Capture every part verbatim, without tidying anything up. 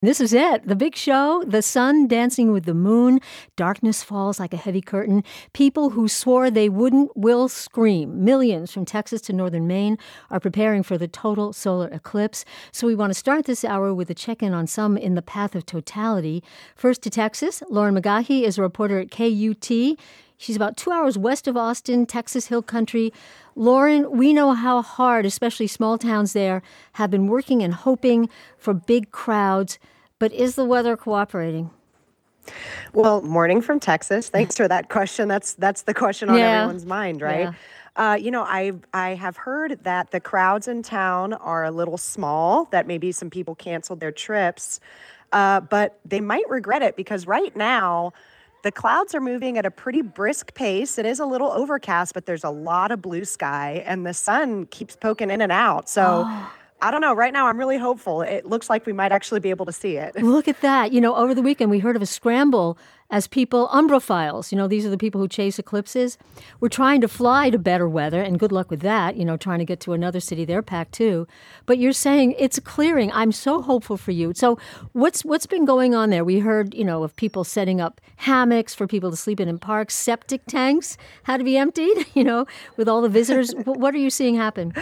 This is it. The big show, the sun dancing with the moon, darkness falls like a heavy curtain. People who swore they wouldn't will scream. Millions from Texas to northern Maine are preparing for the total solar eclipse. So we want to start this hour with a check-in on some in the path of totality. First to Texas, Lauren McGahee is a reporter at K U T. She's about two hours west of Austin, Texas Hill Country. Lauren, we know how hard, especially small towns there, have been working and hoping for big crowds. But is the weather cooperating? Well, morning from Texas. Thanks for that question. That's that's the question on Yeah. everyone's mind, right? Yeah. Uh, you know, I I have heard that the crowds in town are a little small, that maybe some people canceled their trips, uh, but they might regret it because right now the clouds are moving at a pretty brisk pace. It is a little overcast, but there's a lot of blue sky and the sun keeps poking in and out. So Oh, I don't know. Right now, I'm really hopeful. It looks like we might actually be able to see it. look at that. You know, over the weekend, we heard of a scramble as people, umbrophiles, you know, these are the people who chase eclipses, were trying to fly to better weather, and good luck with that, you know, trying to get to another city. They're packed too. But you're saying it's clearing. I'm so hopeful for you. So what's what's been going on there? We heard, you know, of people setting up hammocks for people to sleep in in parks, septic tanks had to be emptied, you know, with all the visitors. Wh- What are you seeing happen?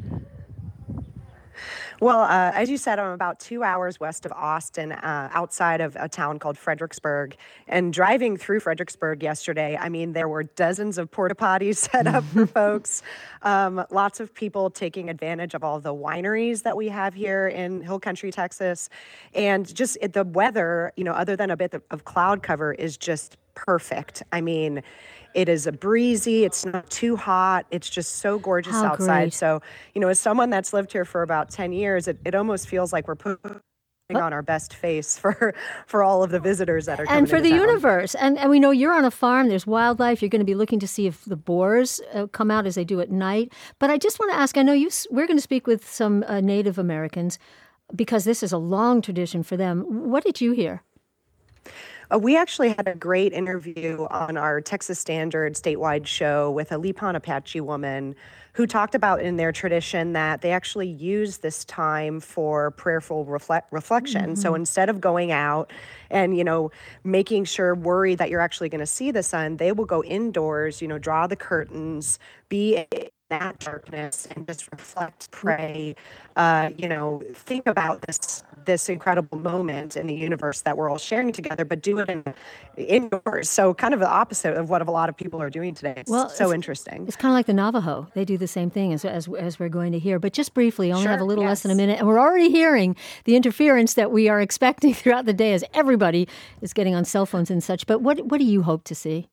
Well, uh, as you said, I'm about two hours west of Austin, uh, outside of a town called Fredericksburg. And driving through Fredericksburg yesterday, I mean, there were dozens of porta potties set up for folks. Um, lots of people taking advantage of all the wineries that we have here in Hill Country, Texas. And just it, the weather, you know, other than a bit of, of cloud cover, is just perfect. I mean, it is a breezy, it's not too hot, it's just so gorgeous How outside. great. So, you know, as someone that's lived here for about ten years, it, it almost feels like we're putting on our best face for for all of the visitors that are And coming for into the town. universe. And, and we know you're on a farm, there's wildlife. You're going to be looking to see if the boars uh, come out as they do at night. But I just want to ask, I know you, s- we're going to speak with some uh, Native Americans because this is a long tradition for them. What did you hear? Uh, we actually had a great interview on our Texas Standard statewide show with a Lipan Apache woman who talked about in their tradition that they actually use this time for prayerful reflect- reflection. So Hmm. instead of going out and, you know, making sure, worry that you're actually going to see the sun, they will go indoors, you know, draw the curtains, be in that darkness and just reflect, pray, uh, you know, think about this this incredible moment in the universe that we're all sharing together, but do it in indoors. So kind of the opposite of what a lot of people are doing today. It's Well, so it's interesting. it's kind of like the Navajo. They do the same thing as, as as we're going to hear. But just briefly, only have a Sure, little less than a yes. minute, and we're already hearing the interference that we are expecting throughout the day as everybody is getting on cell phones and such. But what what do you hope to see?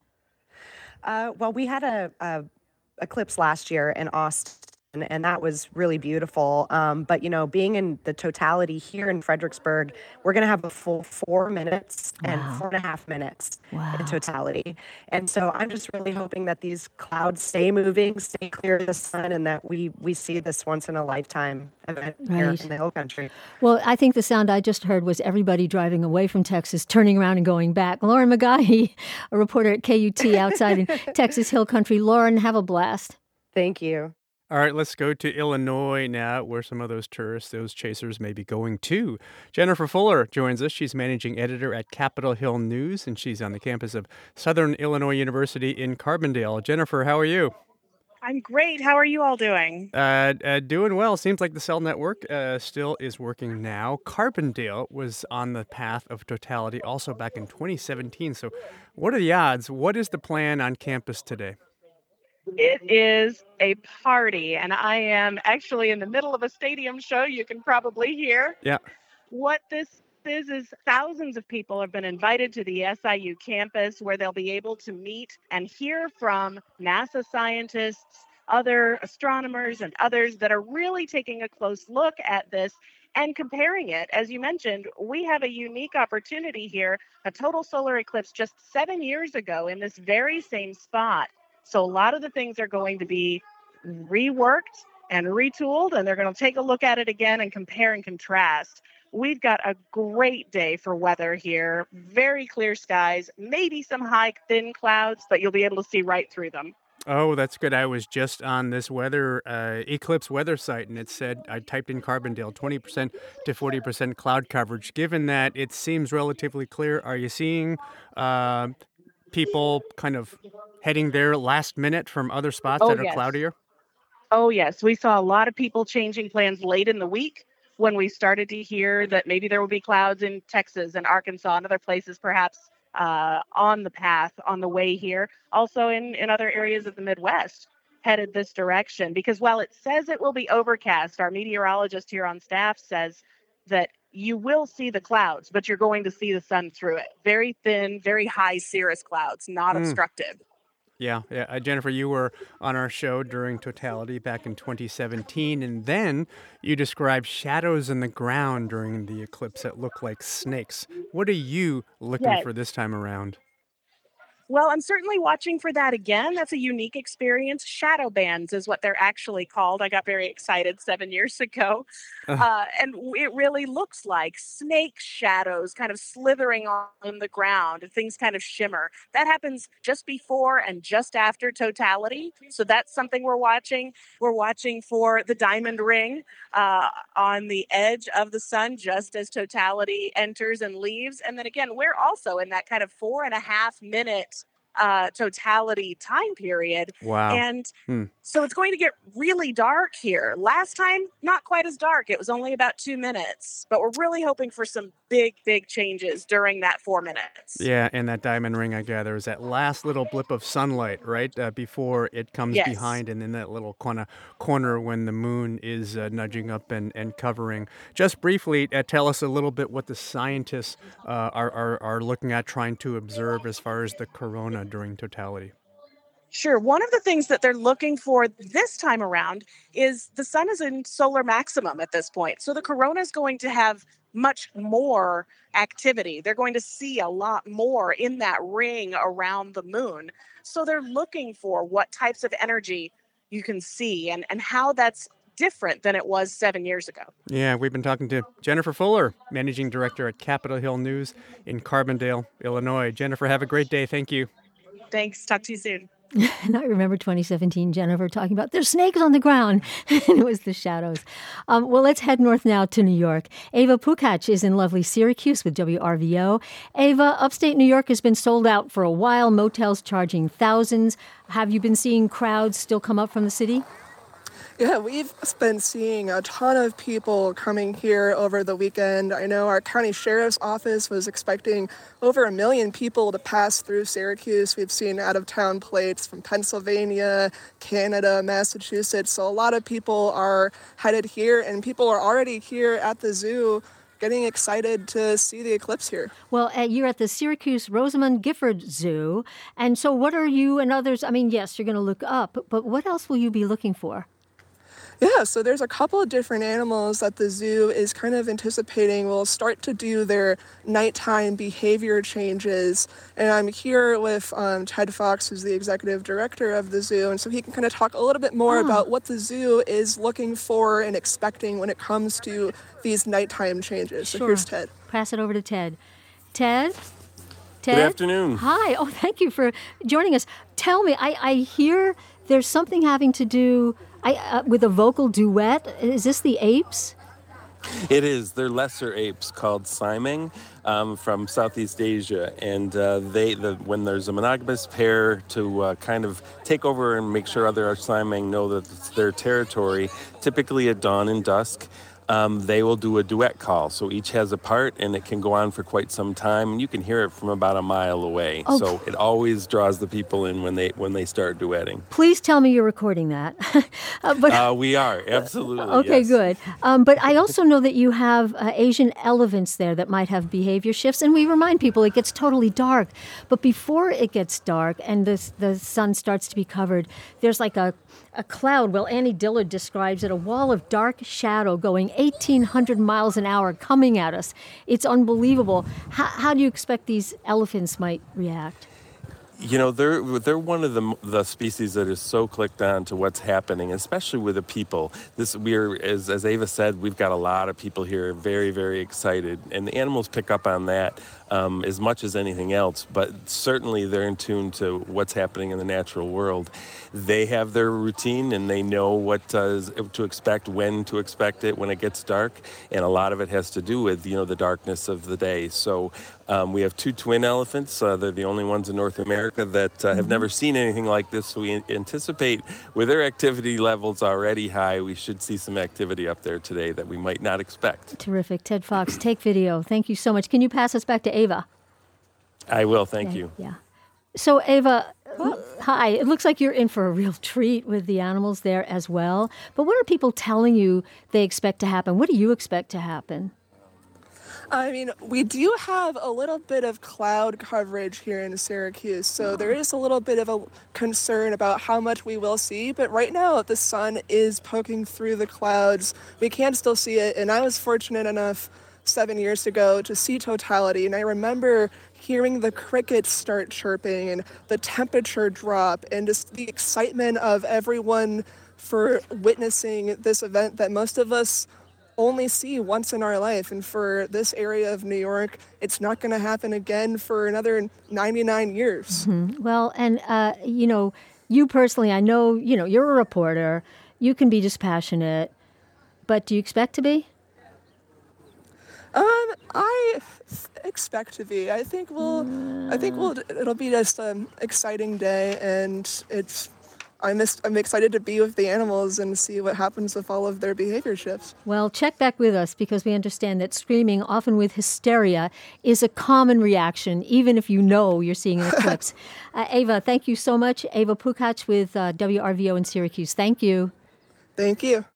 Uh, well, we had a, a eclipse last year in Austin, and that was really beautiful. Um, but you know, being in the totality here in Fredericksburg, we're going to have a full four minutes and Wow. four and a half minutes in Wow. totality. And so I'm just really hoping that these clouds stay moving, stay clear of the sun, and that we we see this once in a lifetime event here in Right. the Hill Country. Well, I think the sound I just heard was everybody driving away from Texas, turning around and going back. Lauren McGahee, a reporter at K U T outside in Texas Hill Country. Lauren, have a blast. Thank you. All right, let's go to Illinois now, where some of those tourists, those chasers may be going to. Jennifer Fuller joins us. She's managing editor at Capitol Hill News, and she's on the campus of Southern Illinois University in Carbondale. Jennifer, how are you? I'm great. How are you all doing? Uh, uh, doing well. Seems like the cell network uh, still is working now. Carbondale was on the path of totality also back in twenty seventeen. So, what are the odds? What is the plan on campus today? It is a party, and I am actually in the middle of a stadium show. You can probably hear. Yeah. What this is is thousands of people have been invited to the S I U campus where they'll be able to meet and hear from NASA scientists, other astronomers, and others that are really taking a close look at this and comparing it. As you mentioned, we have a unique opportunity here, a total solar eclipse just seven years ago in this very same spot. So a lot of the things are going to be reworked and retooled, and they're going to take a look at it again and compare and contrast. We've got a great day for weather here. Very clear skies, maybe some high, thin clouds, but you'll be able to see right through them. Oh, that's good. I was just on this weather uh, eclipse weather site, and it said I typed in Carbondale, twenty percent to forty percent cloud coverage. Given that it seems relatively clear, are you seeing uh, people kind of heading there last minute from other spots Oh, that are yes. cloudier? Oh, yes. We saw a lot of people changing plans late in the week when we started to hear that maybe there will be clouds in Texas and Arkansas and other places, perhaps uh, on the path on the way here. Also, in, in other areas of the Midwest, headed this direction. Because while it says it will be overcast, our meteorologist here on staff says that you will see the clouds, but you're going to see the sun through it. Very thin, very high cirrus clouds, not Mm. obstructive. Yeah, yeah. Uh, Jennifer, you were on our show during Totality back in twenty seventeen, and then you described shadows in the ground during the eclipse that look like snakes. What are you looking Yes. for this time around? Well, I'm certainly watching for that again. That's a unique experience. Shadow bands is what they're actually called. I got very excited seven years ago. Uh, Uh, and w- it really looks like snake shadows kind of slithering on the ground and things kind of shimmer. That happens just before and just after totality. So that's something we're watching. We're watching for the diamond ring uh, on the edge of the sun just as totality enters and leaves. And then again, we're also in that kind of four and a half minute uh, totality time period. wow. And Hmm. so it's going to get really dark here. Last time, not quite as dark. It was only about two minutes, but we're really hoping for some big, big changes during that four minutes. Yeah, and that diamond ring, I gather, is that last little blip of sunlight, right, uh, before it comes Yes. behind, and in that little corner corner when the moon is uh, nudging up and, and covering. Just briefly, uh, tell us a little bit what the scientists uh, are, are are looking at, trying to observe as far as the corona during totality. Sure. One of the things that they're looking for this time around is the sun is in solar maximum at this point. So the corona is going to have much more activity. They're going to see a lot more in that ring around the moon. So they're looking for what types of energy you can see and, and how that's different than it was seven years ago. Yeah, we've been talking to Jennifer Fuller, managing director at Capitol Hill News in Carbondale, Illinois. Jennifer, have a great day. Thank you. Thanks. Talk to you soon. And I remember twenty seventeen, Jennifer talking about there's snakes on the ground, and it was the shadows. Um, well, let's head north now to New York. Ava Pukac is in lovely Syracuse with W R V O. Ava, upstate New York has been sold out for a while, motels charging thousands. Have you been seeing crowds still come up from the city? Yeah, we've been seeing a ton of people coming here over the weekend. I know our county sheriff's office was expecting over a million people to pass through Syracuse. We've seen out-of-town plates from Pennsylvania, Canada, Massachusetts. So a lot of people are headed here, and people are already here at the zoo getting excited to see the eclipse here. Well, uh, you're at the Syracuse Rosamond Gifford Zoo. And so what are you and others? I mean, yes, you're going to look up, but what else will you be looking for? Yeah, so there's a couple of different animals that the zoo is kind of anticipating will start to do their nighttime behavior changes. And I'm here with um, Ted Fox, who's the executive director of the zoo, and so he can kind of talk a little bit more Oh. about what the zoo is looking for and expecting when it comes to these nighttime changes. So Sure. here's Ted. Pass it over to Ted. Ted? Ted? Good afternoon. Hi. Oh, thank you for joining us. Tell me, I, I hear there's something having to do I, uh, with a vocal duet. Is this the apes? It is. They're lesser apes called Siming um, from Southeast Asia, and uh, they the, when there's a monogamous pair to uh, kind of take over and make sure other Siming know that it's their territory, typically at dawn and dusk. Um, they will do a duet call. So each has a part, and it can go on for quite some time, and you can hear it from about a mile away. Oh. So it always draws the people in when they when they start duetting. Please tell me you're recording that. uh, but Uh, we are, absolutely. Okay, yes. good. Um, but I also know that you have uh, Asian elephants there that might have behavior shifts, and we remind people it gets totally dark. But before it gets dark and the the sun starts to be covered, there's like a a cloud. Well, Annie Dillard describes it, a wall of dark shadow going eighteen hundred miles an hour coming at us. It's unbelievable. How, how do you expect these elephants might react? You know, they're they're one of the the species that is so clicked on to what's happening, especially with the people. This we're as as Ava said, we've got a lot of people here, very very excited, and the animals pick up on that. um, as much as anything else, but certainly they're in tune to what's happening in the natural world. They have their routine and they know what uh, to expect, when to expect it, when it gets dark, and a lot of it has to do with, you know, the darkness of the day. So um, we have two twin elephants. Uh, they're the only ones in North America that uh, have never seen anything like this. So we anticipate with their activity levels already high, we should see some activity up there today that we might not expect. Terrific. Ted Fox, Take Video. Thank you so much. Can you pass us back to Ava? I will. Thank Okay, you. Yeah. So, Ava, hi. It looks like you're in for a real treat with the animals there as well. But what are people telling you they expect to happen? What do you expect to happen? I mean, we do have a little bit of cloud coverage here in Syracuse, so there is a little bit of a concern about how much we will see, but right now the sun is poking through the clouds. We can still see it, and I was fortunate enough seven years ago to see totality, and I remember hearing the crickets start chirping and the temperature drop and just the excitement of everyone for witnessing this event that most of us only see once in our life. And for this area of New York, it's not going to happen again for another ninety-nine years. Mm-hmm. Well, and, uh, you know, you personally, I know, you know, you're a reporter. You can be dispassionate, but do you expect to be? Um, I expect to be. I think we'll. I think we'll. It'll be just an exciting day, and it's. I'm I'm excited to be with the animals and see what happens with all of their behavior shifts. Well, check back with us because we understand that screaming, often with hysteria, is a common reaction, even if you know you're seeing an eclipse. uh, Ava, thank you so much. Ava Pukac with uh, W R V O in Syracuse. Thank you. Thank you.